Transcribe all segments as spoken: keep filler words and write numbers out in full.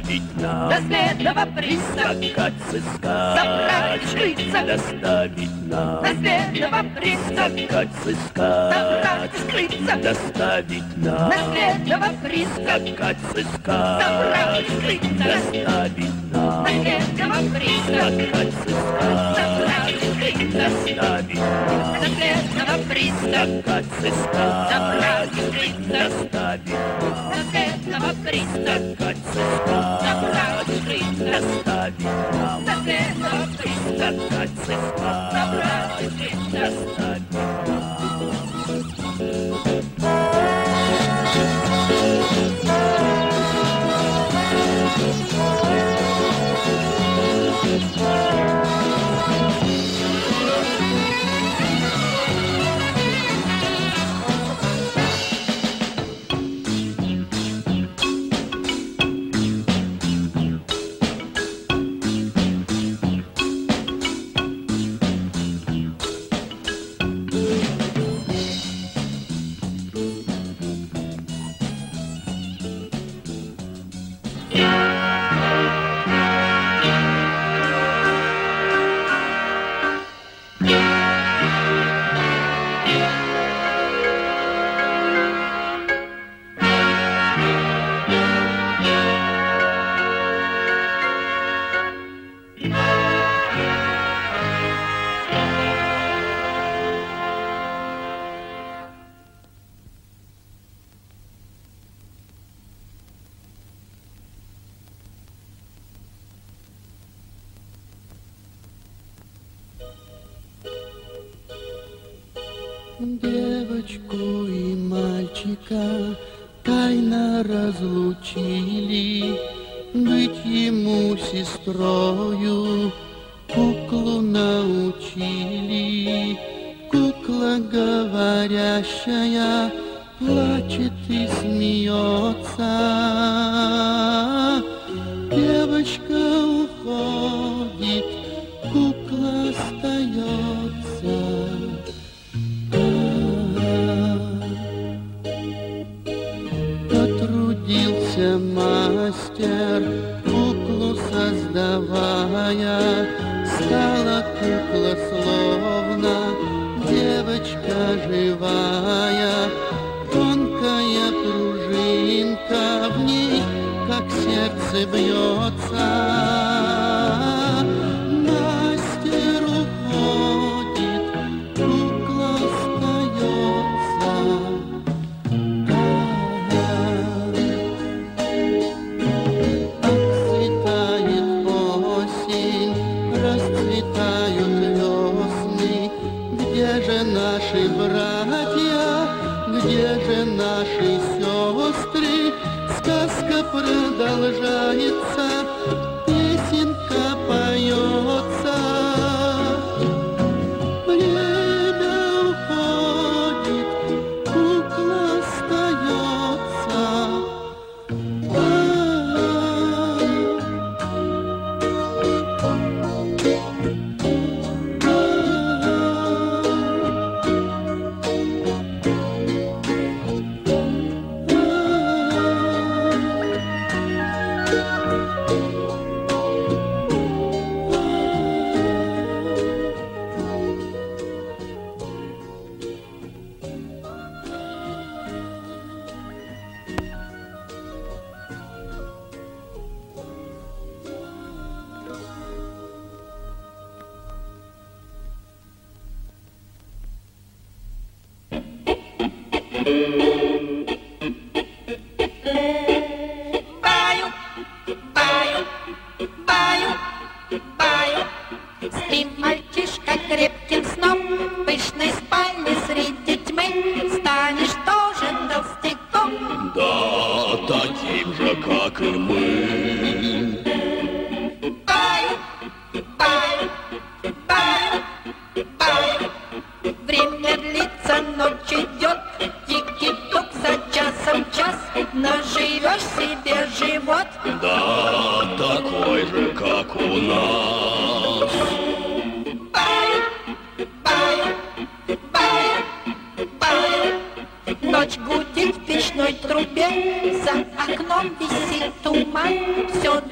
доставить нам до следного приса, скакать и скакать, собрать и скрыться, доставить нам до следного приса, скакать и скакать, собрать и скрыться, доставить нам до следного приса, скакать и собрать скакать, и скрыться, доставить нам до следного приса, скакать и собрать и скакать, скрыться, доставить нам до следного приса, скакать и собрать скакать, и скрыться, доставить нам до следного приса, скакать и скакать, собрать и скрыться, доставить нам до следного приса, скакать и собрать и скакать, скрыться. доставить девочку и мальчика тайно разлучили, быть ему сестрою куклу научили. Кукла говорящая плачет и смеется, девочка уходит, кукла остается. Потрудился мастер, куклу создавая, стала кукла словно девочка живая. Тонкая пружинка в ней, как сердце бьется. Мастер уходит, кукла остается. Отцветает осень, расцветают весны. Где же наши братья, где же наши сестры? Сказка продолжается, песенка поется. Время уходит, кукла остается. Баю, баю, баю, баю. Спи, мальчишка, крепким сном, в пышной спальне среди тьмы. Станешь тоже толстяком. да, таким же, как и мы. Баю, баю, баю, баю. Время длится, ночь идет, тики-тук за часом час. Наживешь себе живот. Да, такой же, как у нас. Баю, баю, баю, баю. Ночь гудит в печной трубе, за окном висит туман. Все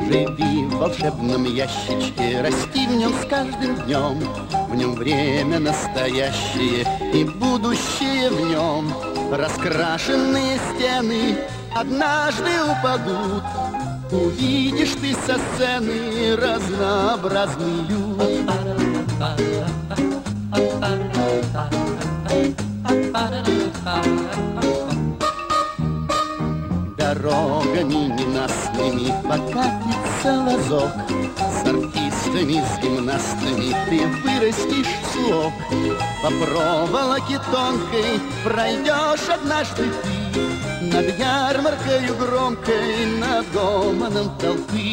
Живи в волшебном ящичке, расти в нем с каждым днем. В нем время настоящее и будущее в нем. Раскрашенные стены однажды упадут. Увидишь ты со сцены разнообразный люд. Дорогами ненастными покатится вазок. С артистами, с гимнастами ты вырастешь слог. По проволоке тонкой пройдешь однажды ты над ярмаркою громкой, над гомоном толпы.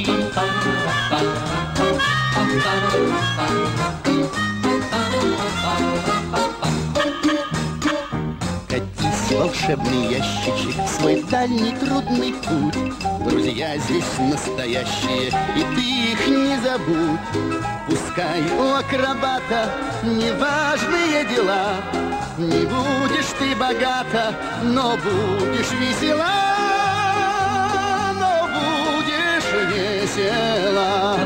Катись, волшебный ящичек, в свой дальний трудный путь. Друзья здесь настоящие, и ты их не забудь. Пускай у акробата неважные дела. Не будешь ты богата, но будешь весела, но будешь весела.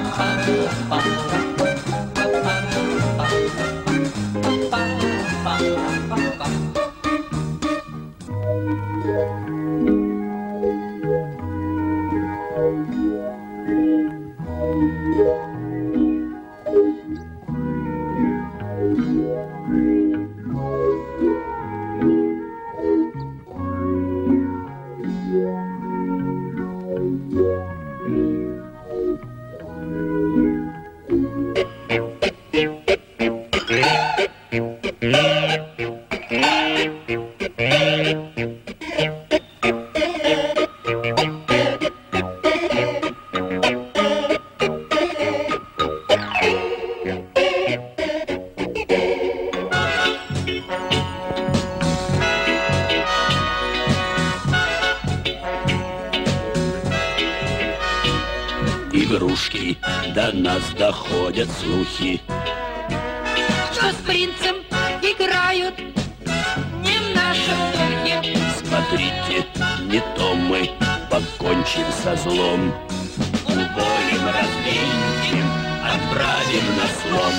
Игрушки, до нас доходят слухи, Что с принцем играют не в нашем духе. смотрите, не то мы покончим со злом. Уволим, развеем, отправим на слом.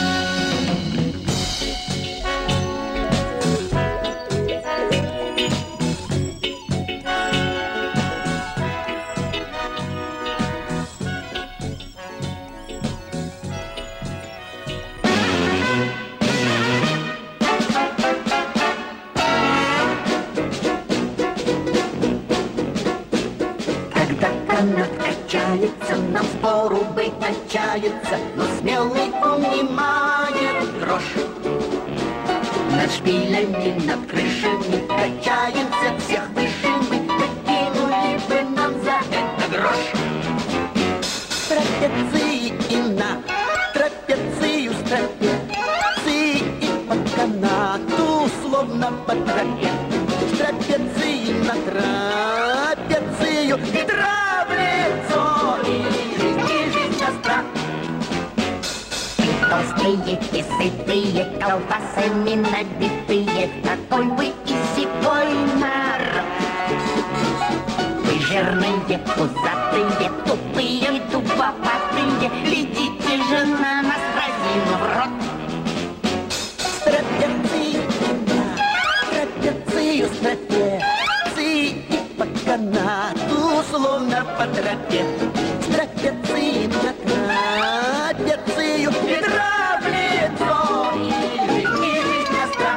Канат качается, нам впору быть отчаяться, но смелый унимает дрожь. Над шпилями, над крышами качаемся, всех выше мы покинули бы нам за это грош. Трапеции и на трапецию с трапеции и по канату, словно по тропе. С трапеции на трапецию и травлицо, и жизнь, и жизнь остра. Толстые и сытые, колбасами набитые, такой вы и сипой народ. Вы жирные, пузатые, тупые, туповатые, глядите же на нас, разинув рот. С трапеции на трапецию, с трапеции и по канату, словно по тропе. С трапеции на трапецию и травлицо, и жизнь, и жизнь остра.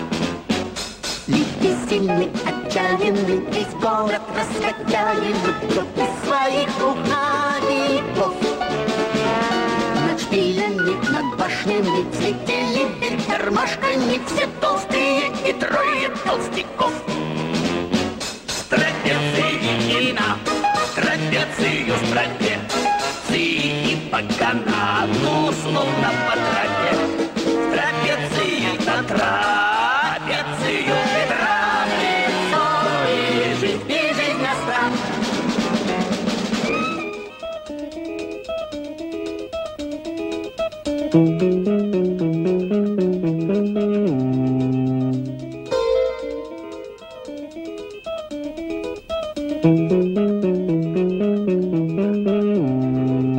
Люди сильны, отчаянны, весь город раскачали группы своих угодников. Над шпилями, над башнями взлетели вверх кармашками все толстые и трое толстяков. С трапеции на трапецию, с трапеции и по канату, словно по тропе. С трапеции на трапецию и травлицо, и жизнь, и жизнь остра. Thank you.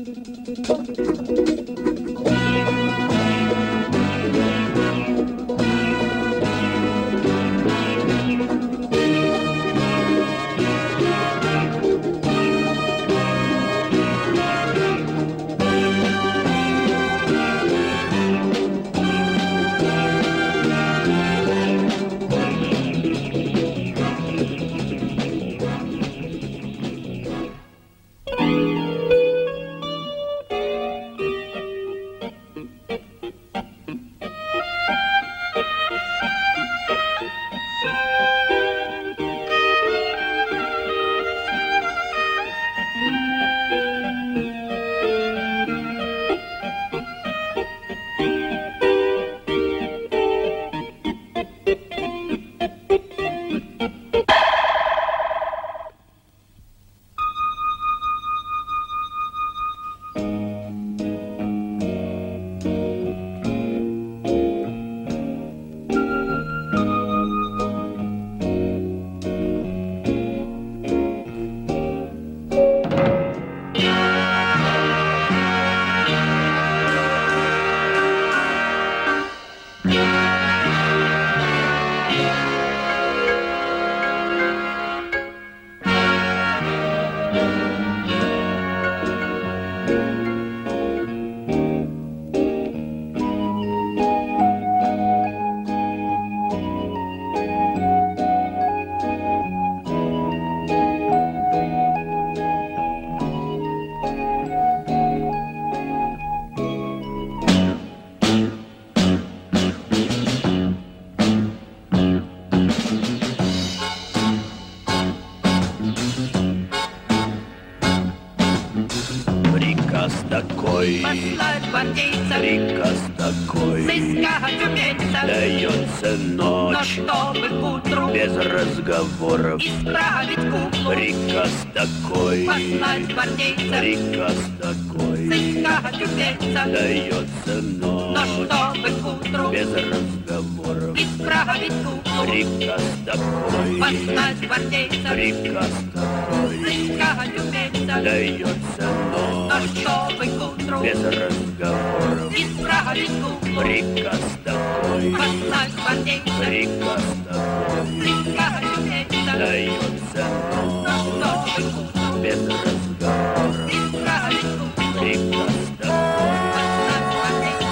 такой, послать гвардейца, приказ такой, сыскать умельца, дается но ночь, чтобы к утру без разговоров. исправить куклу, Приказ такой, послать гвардейца, приказ такой, сыскать умельца, дается но ночь, чтобы к утру без разговоров. исправить куклу, Приказ такой, послать гвардейца, приказ такой, сыскать умельца, дается но ночь, чтобы к утру без разговоров. исправить куклу, Приказ такой, послать гвардейца, приказ такой, сыскать умельца, дается но ночь, чтобы к утру без разговоров. исправить куклу, Приказ такой, послать гвардейца,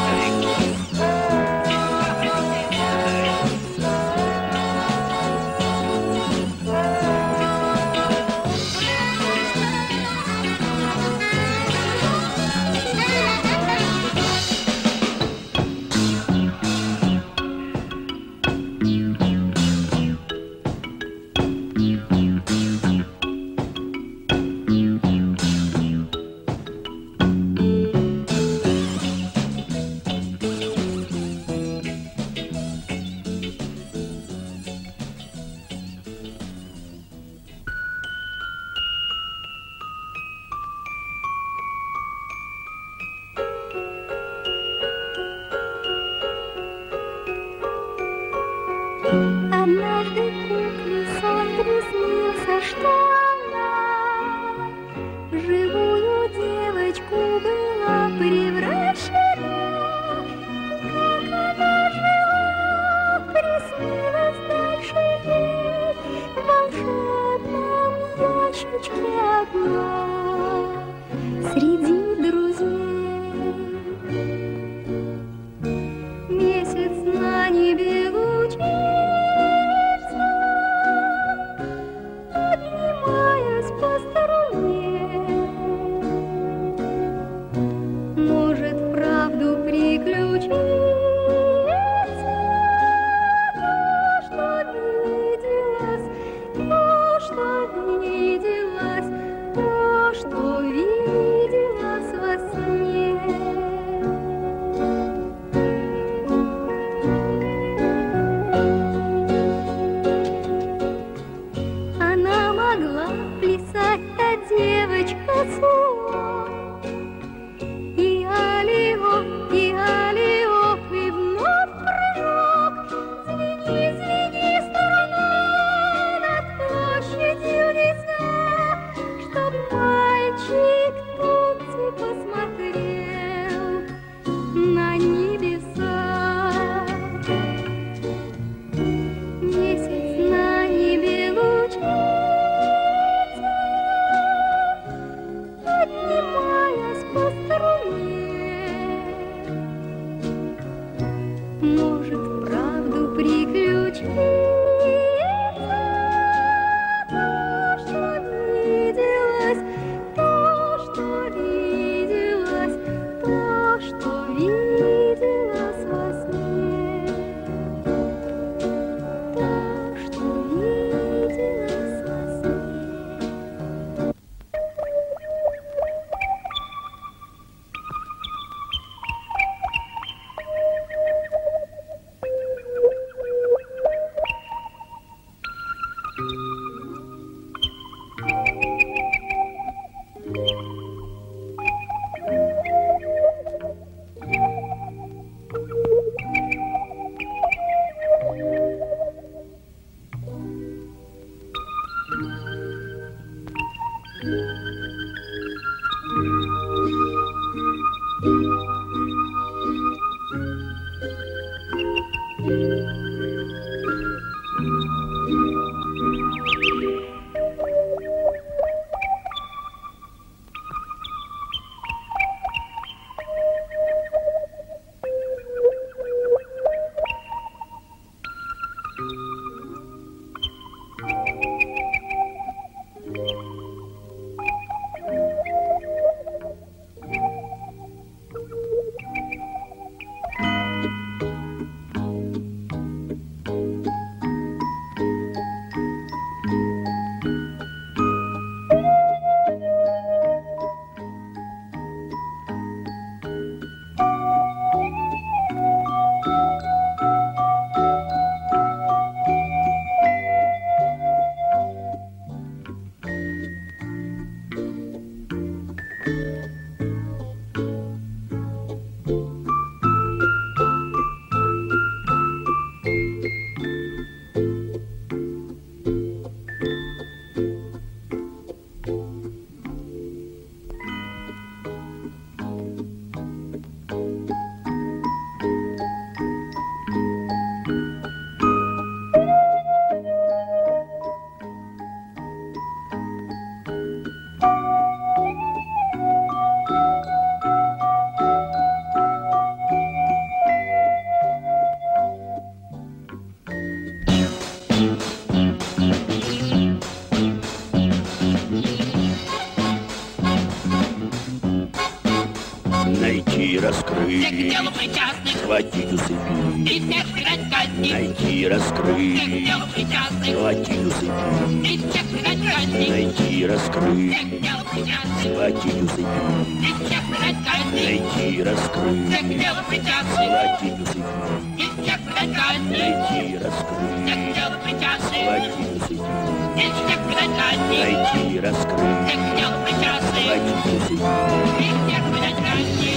найти, раскрыть, всех к делу причастных, схватить, усыпить, и всех предать казни, найти, всех к раскрыть, делу причастных, схватить, усыпить, и всех предать казни, найти, раскрыть, всех к делу причастных, схватить, усыпить, и всех предать казни, найти, раскрыть, всех к делу причастных, схватить, усыпить, и всех предать казни, найти, раскрыть, всех к делу причастных, схватить, усыпить, и всех предать казни, найти, раскрыть, всех к делу причастных, схватить, усыпить. и всех предать казни.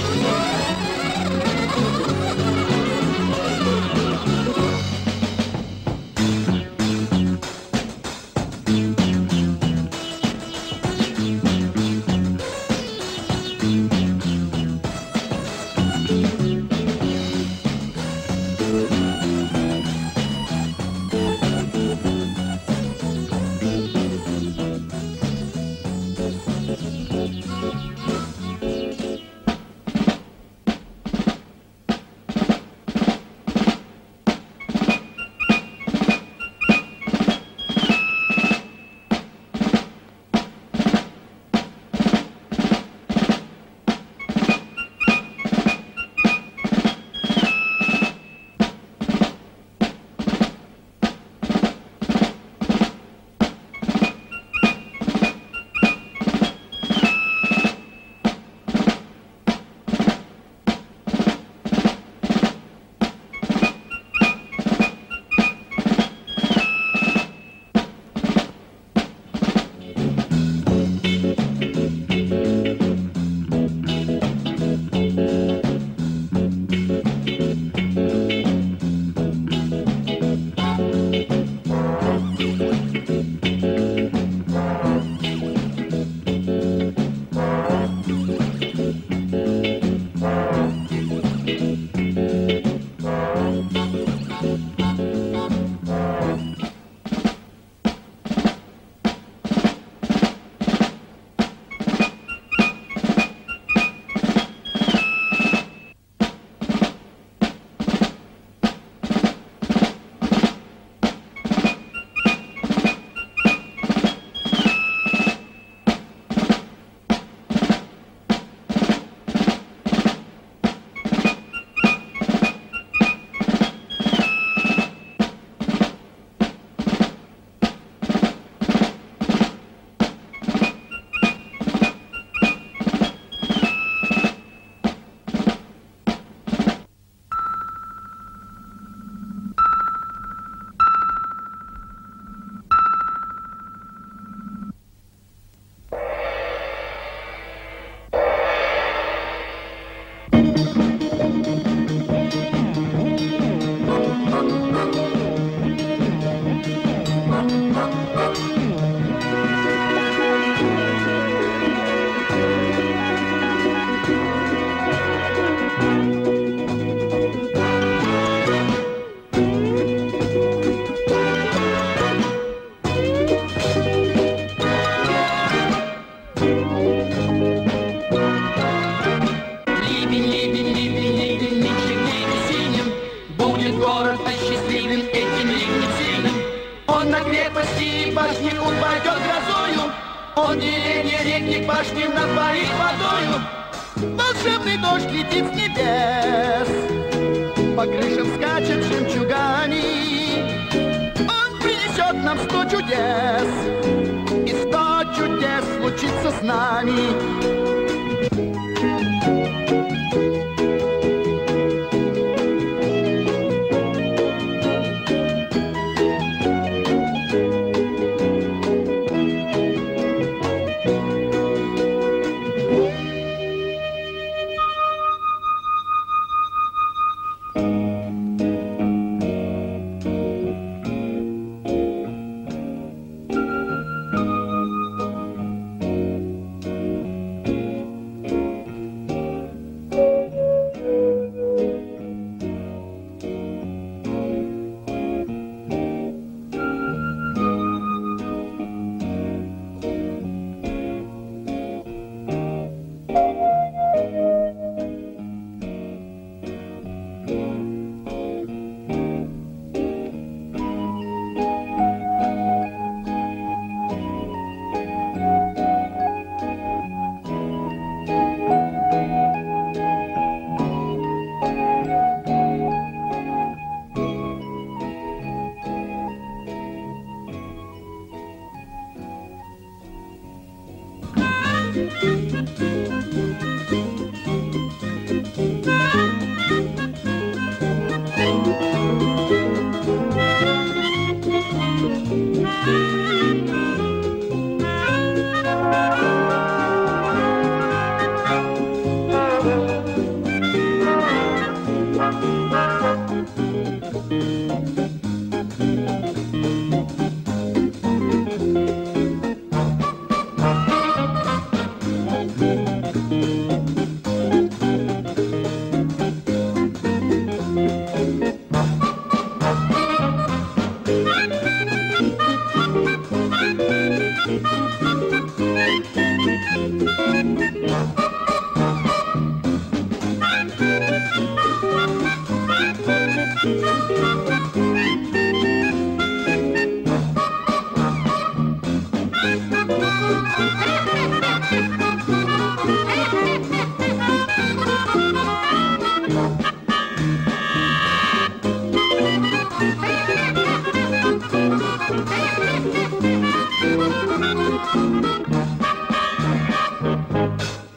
Он деревья, реки, башни напоит водою. Волшебный дождь летит с небес, по крышам скачет жемчугами. Он принесет нам сто чудес, и сто чудес случится с нами. Thank you.